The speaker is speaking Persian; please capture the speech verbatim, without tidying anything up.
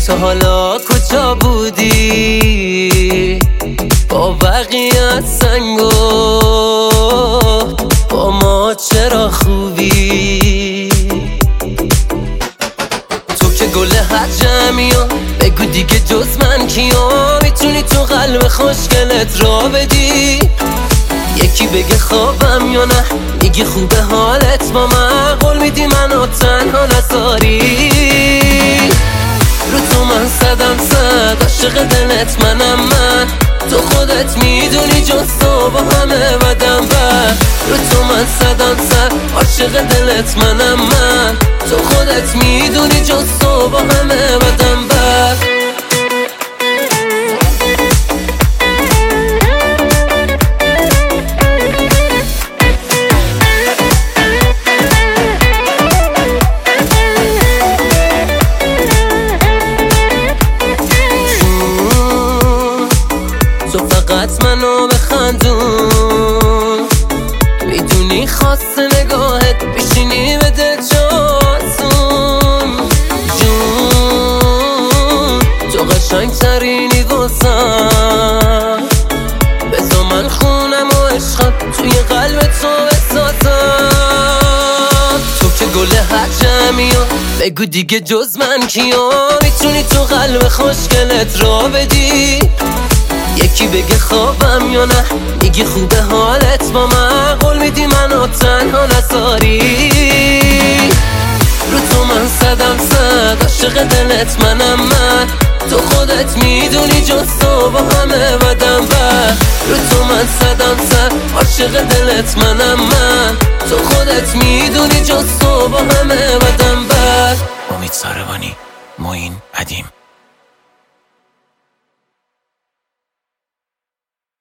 تو حالا کجا بودی؟ با بقیه سنگو با ما چرا خوبی؟ تو که گل هر جمعیو بگو دیگه جز من کیا میتونی تو قلب خوشگلت را بدی؟ یکی بگه خوابم یا نه میگی خوبه حالت با من قول میدی منو تنها نذاری؟ رو تو من صدم صد عاشق دلت منم من تو خودت میدونی جز تو با همه بدم بر رو تو من صدم صد عاشق دلت منم من تو خودت میدونی جز تو با همه بدم بر تو فقط منو بخندون میدونی خواسته نگاهت بشینی بده جاتون جون تو قشنگ ترینی واسم بذار من خونم و عشقم توی قلب تو بسازم تو که گل هر جمعیو بگو دیگه جز من کیا میتونی تو قلب خوشگلت را بدی؟ یکی بگه خوابم یا نه میگی خوبه حالت با من قول میدی منو تنها نذاری؟ رو تو من صدم صد عاشق دلت منم من تو خودت میدونی جز تو با همه بدم بر رو تو من صدم صد عاشق دلت منم من تو خودت میدونی جز تو با همه بدم بر. امید ساربانی، معین ادیم.